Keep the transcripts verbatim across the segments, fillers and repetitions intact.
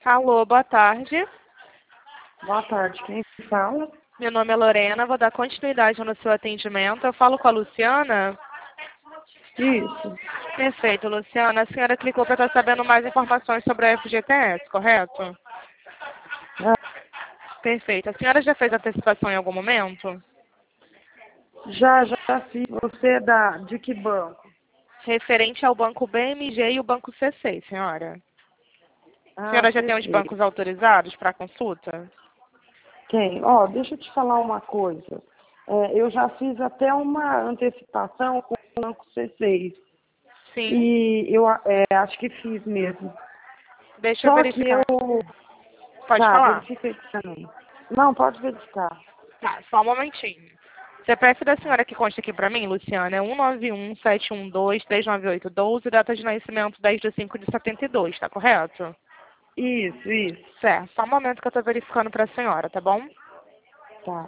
Alô, boa tarde. Boa tarde, quem fala? Meu nome é Lorena, vou dar continuidade no seu atendimento. Eu falo com a Luciana? Isso. Perfeito, Luciana. A senhora clicou para estar sabendo mais informações sobre a F G T S, correto? Ah, Perfeito. A senhora já fez antecipação em algum momento? já, já fiz. Você é da, de que banco? Referente ao banco B M G e o banco C seis, senhora. A Ah, senhora já tem os C seis. bancos autorizados para consulta? Quem? Ó, deixa eu te falar uma coisa. É, eu já fiz até uma antecipação com o banco C seis. Sim. E eu é, acho que fiz mesmo. Deixa eu Só que eu... verificar. Pode Tá, falar. verifica aqui também. Não, pode verificar. Tá, só um momentinho. C P F da senhora que consta aqui pra mim, Luciana, é um nove um, sete um dois, três nove oito um dois, data de nascimento dez de cinco de setenta e dois, tá correto? Isso, isso. Certo, só um momento que eu tô verificando pra senhora, tá bom? Tá.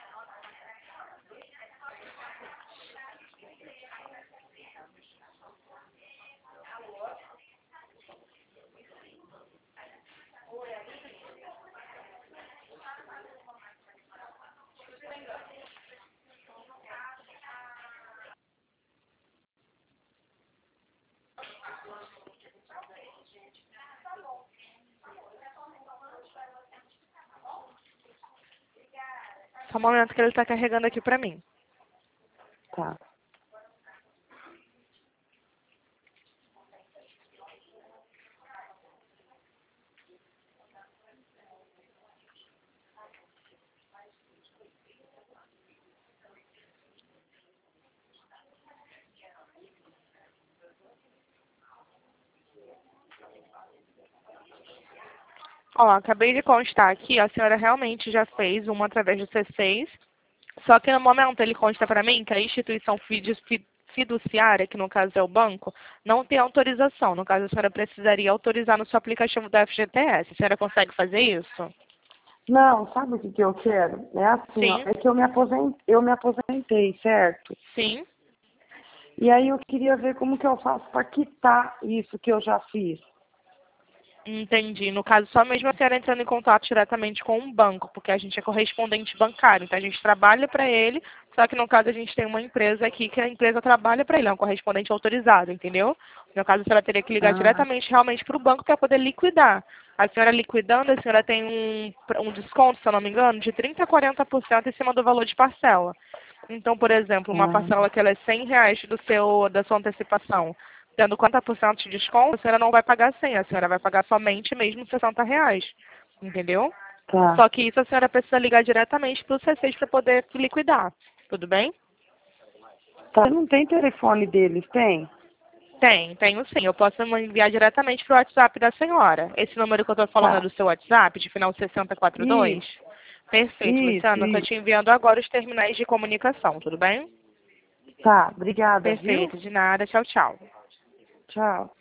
Só um momento que ele tá carregando aqui pra mim. Tá. Ó, acabei de constar aqui, a senhora realmente já fez uma através do C seis, só que no momento ele consta pra mim que a instituição fidi- fi- fiduciária, que no caso é o banco, não tem autorização. No caso, a senhora precisaria autorizar no seu aplicativo da F G T S. A senhora consegue fazer isso? Não, sabe o que, que eu quero? É assim, ó, Sim, é que eu me aposentei, eu me aposentei, certo? sim. E aí eu queria ver como que eu faço para quitar isso que eu já fiz. Entendi. No caso, só mesmo a senhora entrando em contato diretamente com um banco, porque a gente é correspondente bancário, então a gente trabalha para ele, só que no caso a gente tem uma empresa aqui que a empresa trabalha para ele, é um correspondente autorizado, entendeu? No caso, a senhora teria que ligar Ah, diretamente realmente para o banco para poder liquidar. A senhora liquidando, a senhora tem um, um desconto, se eu não me engano, de trinta a quarenta por cento em cima do valor de parcela. Então, por exemplo, uma ah, parcela que ela é cem reais do seu, da sua antecipação, tendo quarenta por cento de desconto, a senhora não vai pagar cem, a senhora vai pagar somente mesmo sessenta reais. Entendeu? tá. Só que isso a senhora precisa ligar diretamente para o C seis para poder liquidar. Tudo bem? Tá. Não tem telefone deles, tem? Tem, tenho sim. Eu posso enviar diretamente para o WhatsApp da senhora. Esse número que eu estou falando é Tá. do seu WhatsApp, de final sessenta e quatro dois? Isso, Perfeito, isso, Luciana. Estou te isso. enviando agora os terminais de comunicação, tudo bem? Tá, obrigada, viu? Perfeito, de nada. Tchau, tchau. Tchau.